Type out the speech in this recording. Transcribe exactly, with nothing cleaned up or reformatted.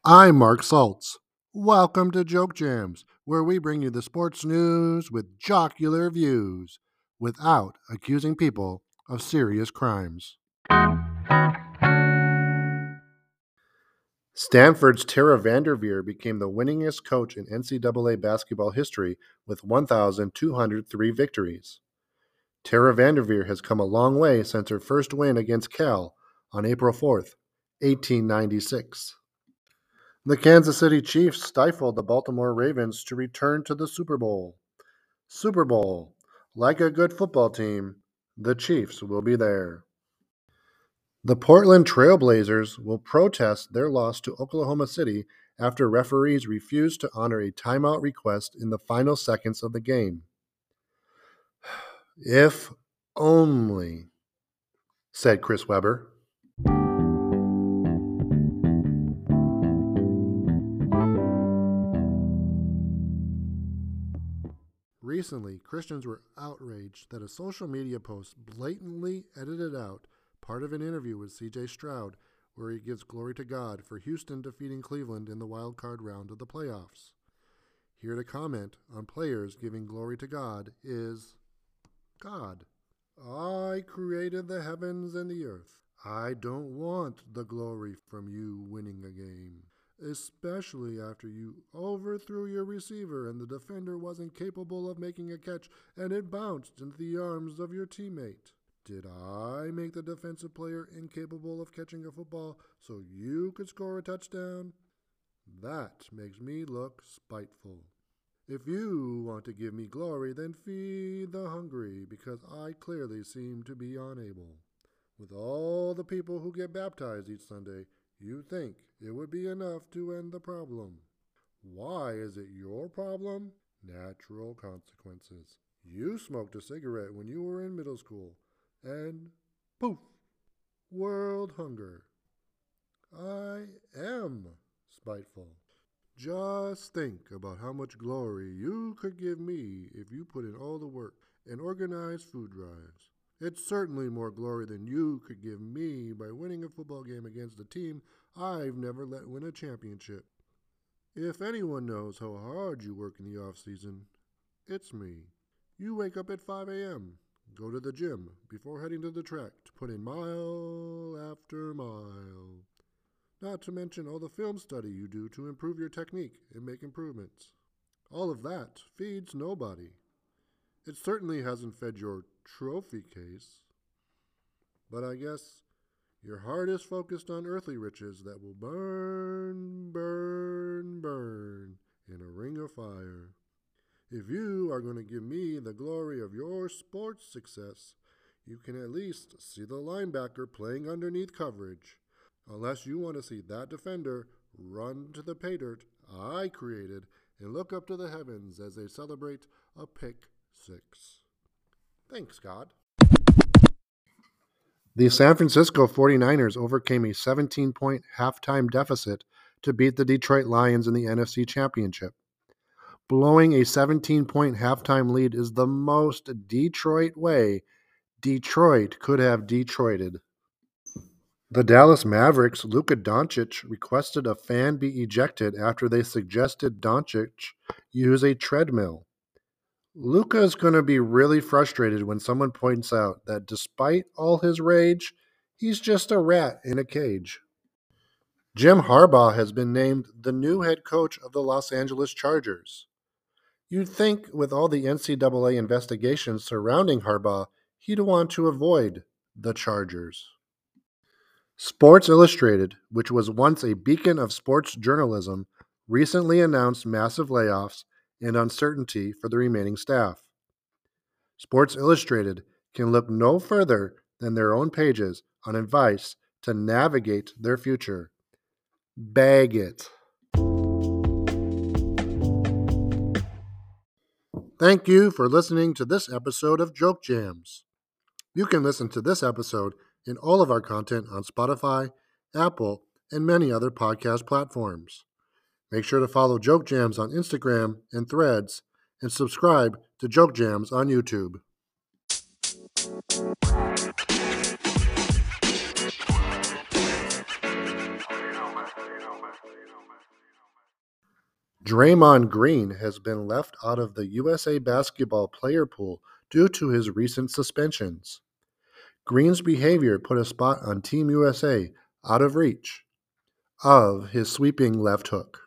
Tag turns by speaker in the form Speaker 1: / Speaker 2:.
Speaker 1: I'm Mark Saltz. Welcome to Joke Jams, where we bring you the sports news with jocular views, without accusing people of serious crimes. Stanford's Tara Vanderveer became the winningest coach in N C double A basketball history with one thousand two hundred three victories. Tara Vanderveer has come a long way since her first win against Cal on April fourth, eighteen ninety-six. The Kansas City Chiefs stifled the Baltimore Ravens to return to the Super Bowl. Super Bowl. Like a good football team, the Chiefs will be there. The Portland Trail Blazers will protest their loss to Oklahoma City after referees refused to honor a timeout request in the final seconds of the game. If only, said Chris Webber. Recently, Christians were outraged that a social media post blatantly edited out part of an interview with C J Stroud where he gives glory to God for Houston defeating Cleveland in the wild card round of the playoffs. Here to comment on players giving glory to God is God. I created the heavens and the earth. I don't want the glory from you winning a game, especially after you overthrew your receiver and the defender wasn't capable of making a catch and it bounced into the arms of your teammate. Did I make the defensive player incapable of catching a football so you could score a touchdown? That makes me look spiteful. If you want to give me glory, then feed the hungry, because I clearly seem to be unable. With all the people who get baptized each Sunday, you think it would be enough to end the problem. Why is it your problem? Natural consequences. You smoked a cigarette when you were in middle school, and poof, world hunger. I am spiteful. Just think about how much glory you could give me if you put in all the work and organized food drives. It's certainly more glory than you could give me by winning a football game against a team I've never let win a championship. If anyone knows how hard you work in the off-season, it's me. You wake up at five a.m., go to the gym before heading to the track to put in mile after mile. Not to mention all the film study you do to improve your technique and make improvements. All of that feeds nobody. It certainly hasn't fed your trophy case. But I guess your heart is focused on earthly riches that will burn, burn, burn in a ring of fire. If you are going to give me the glory of your sports success, you can at least see the linebacker playing underneath coverage. Unless you want to see that defender run to the pay dirt I created and look up to the heavens as they celebrate a pick six. Thanks, God. The San Francisco forty-niners overcame a seventeen-point halftime deficit to beat the Detroit Lions in the N F C Championship. Blowing a seventeen-point halftime lead is the most Detroit way Detroit could have Detroited. The Dallas Mavericks' Luka Doncic requested a fan be ejected after they suggested Doncic use a treadmill. Luka is going to be really frustrated when someone points out that despite all his rage, he's just a rat in a cage. Jim Harbaugh has been named the new head coach of the Los Angeles Chargers. You'd think with all the N C double A investigations surrounding Harbaugh, he'd want to avoid the Chargers. Sports Illustrated, which was once a beacon of sports journalism, recently announced massive layoffs and uncertainty for the remaining staff. Sports Illustrated can look no further than their own pages on advice to navigate their future. Bag it. Thank you for listening to this episode of Joke Jams. You can listen to this episode and all of our content on Spotify, Apple, and many other podcast platforms. Make sure to follow Joke Jams on Instagram and Threads, and subscribe to Joke Jams on YouTube. Draymond Green has been left out of the U S A basketball player pool due to his recent suspensions. Green's behavior put a spot on Team U S A out of reach of his sweeping left hook.